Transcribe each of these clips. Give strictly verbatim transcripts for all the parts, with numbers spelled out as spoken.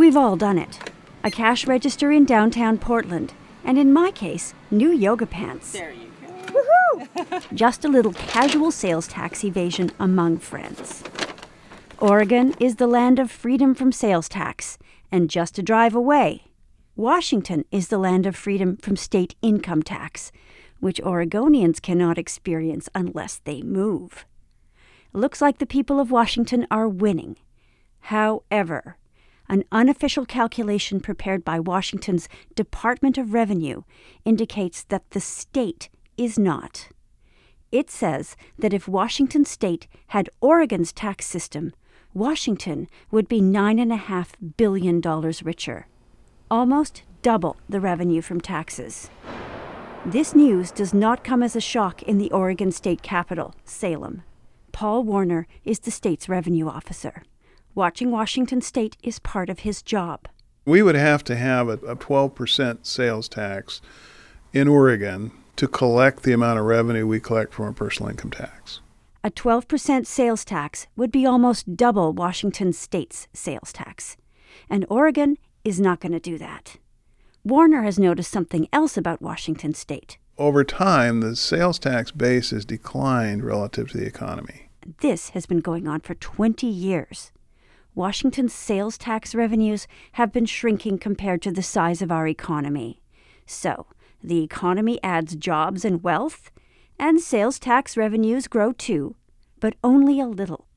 We've all done it. A cash register in downtown Portland, and in my case, new yoga pants. There you go. Woohoo! Just a little casual sales tax evasion among friends. Oregon is the land of freedom from sales tax, and just a drive away, Washington is the land of freedom from state income tax, which Oregonians cannot experience unless they move. Looks like the people of Washington are winning. However, an unofficial calculation prepared by Washington's Department of Revenue indicates that the state is not. It says that if Washington state had Oregon's tax system, Washington would be nine point five billion dollars richer, almost double the revenue from taxes. This news does not come as a shock in the Oregon state capital, Salem. Paul Warner is the state's revenue officer. Watching Washington state is part of his job. We would have to have a, a twelve percent sales tax in Oregon to collect the amount of revenue we collect from our personal income tax. A twelve percent sales tax would be almost double Washington state's sales tax. And Oregon is not going to do that. Warner has noticed something else about Washington state. Over time, the sales tax base has declined relative to the economy. This has been going on for twenty years. Washington's sales tax revenues have been shrinking compared to the size of our economy. So, the economy adds jobs and wealth, and sales tax revenues grow too, but only a little.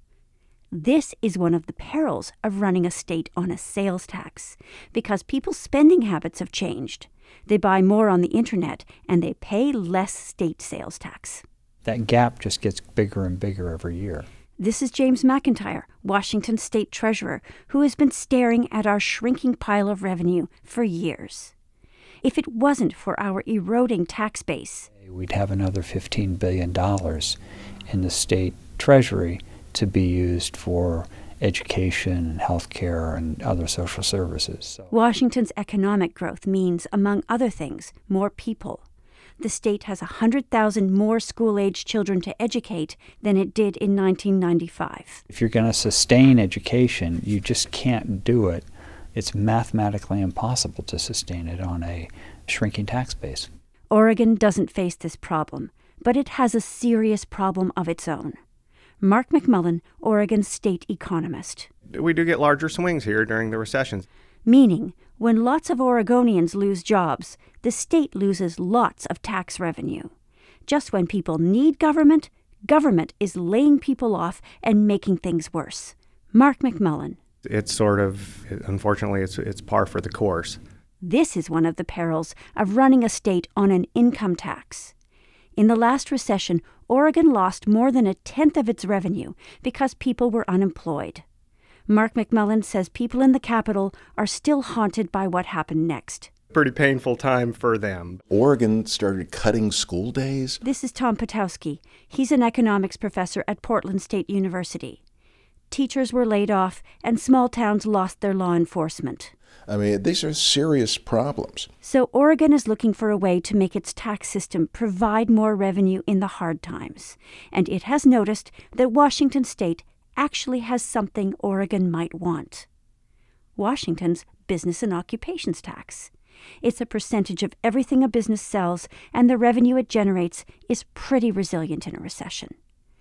This is one of the perils of running a state on a sales tax, because people's spending habits have changed. They buy more on the internet, and they pay less state sales tax. That gap just gets bigger and bigger every year. This is James McIntyre, Washington State Treasurer, who has been staring at our shrinking pile of revenue for years. If it wasn't for our eroding tax base, we'd have another fifteen billion dollars in the state treasury to be used for education and health care and other social services. So. Washington's economic growth means, among other things, more people. The state has one hundred thousand more school-age children to educate than it did in nineteen ninety-five. If you're going to sustain education, you just can't do it. It's mathematically impossible to sustain it on a shrinking tax base. Oregon doesn't face this problem, but it has a serious problem of its own. Mark McMullen, Oregon's state economist. We do get larger swings here during the recessions. Meaning, when lots of Oregonians lose jobs, the state loses lots of tax revenue. Just when people need government, government is laying people off and making things worse. Mark McMullen. It's sort of, unfortunately, it's it's par for the course. This is one of the perils of running a state on an income tax. In the last recession, Oregon lost more than a tenth of its revenue because people were unemployed. Mark McMullen says people in the capital are still haunted by what happened next. Pretty painful time for them. Oregon started cutting school days. This is Tom Potowski. He's an economics professor at Portland State University. Teachers were laid off, and small towns lost their law enforcement. I mean, these are serious problems. So Oregon is looking for a way to make its tax system provide more revenue in the hard times. And it has noticed that Washington state actually has something Oregon might want. Washington's business and occupations tax. It's a percentage of everything a business sells, and the revenue it generates is pretty resilient in a recession.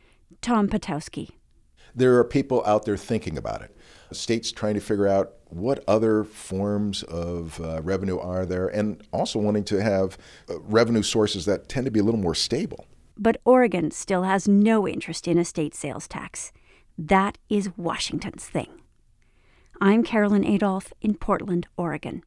Tom Potowski. There are people out there thinking about it. States trying to figure out what other forms of uh, revenue are there, and also wanting to have uh, revenue sources that tend to be a little more stable. But Oregon still has no interest in a state sales tax. That is Washington's thing. I'm Carolyn Adolph in Portland, Oregon.